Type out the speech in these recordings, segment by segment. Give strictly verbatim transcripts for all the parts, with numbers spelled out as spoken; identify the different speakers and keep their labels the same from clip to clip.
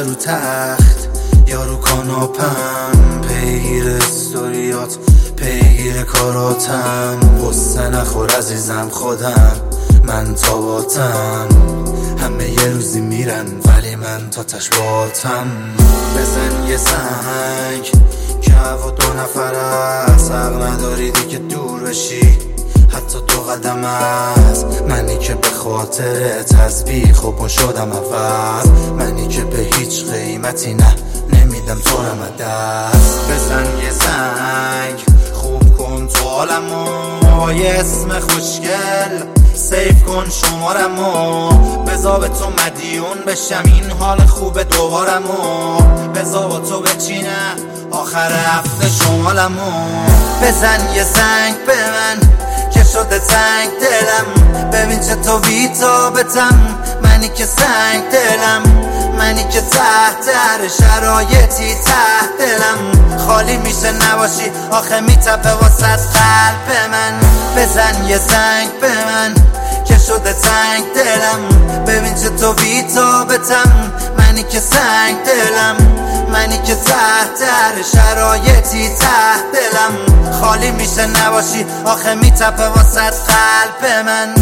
Speaker 1: رو تخت یا رو کاناپم، پیگیر استوریات پیگیر کاراتم. قصه نخور عزیزم خودم من تاباتم، همه یه روزی میرن ولی من تا تش باتم. بزن یه سنگ که هوا دو نفر است، حق نداری دیگه دور بشی حتی دو قدم است. منی که به خاطر تسبیح خوب شدم اول، منی که به هیچ قیمتی نه نمیدم تو رم دست. بزن یه زنگ خوب کن تو عالمو، یه اسم خوشگل سیف کن شمارمو، بزا به تو مدیون بشم این حال خوب دوبارمو، بزا با تو بچینم آخر هفته شمالمو. بزن یه زنگ به من که شده تنگ دلم، ببین چه تو بی‌تابتم، منی که سنگ دلم، منی که تحت هر شرایطی تحت دلم خالی میشه نباشی آخه میتپه واسه قلب من. بزن یه زنگ به من که شده تنگ دلم، ببین چه تو بی‌تابتم، منی که سنگ دلم، منی که تحت هر شرایطی تحت دلم خالی میشه نباشی آخه میتپه واسه قلب من.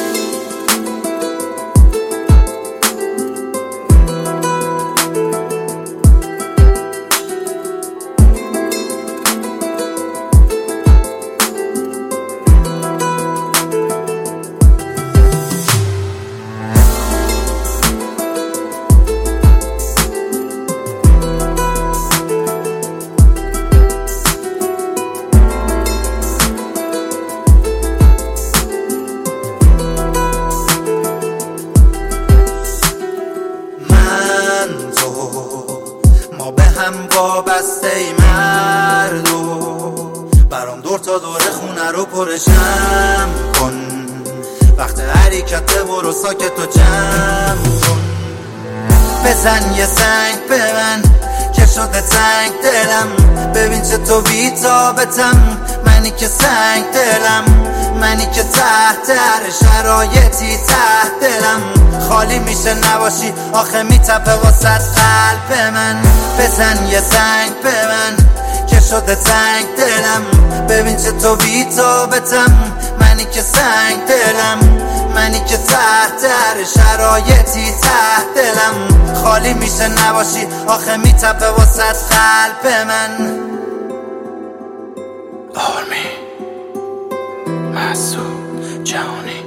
Speaker 1: ما به هم وابسته ای مردو، برام دور تا دور خونه رو پرشم کن، وقت حرکت برو ساکت و جمع کن. بزن یه سنگ به من که شده تنگ دلم، ببین چه تو بی‌تابتم، منی که سنگ دلم، منی که تحت هر شرایطی تحت دلم خالی میشه نباشی آخه میتپه واسه قلب من. بزن یه زنگ به من که شده تنگ دلم، ببین چه تو بی‌تابتم، منی که سنگ دلم، منی که تحت هر شرایطی تحت دلم خالی میشه نباشی آخه میتپه واسه قلب من.
Speaker 2: آرمی مسعود جهانی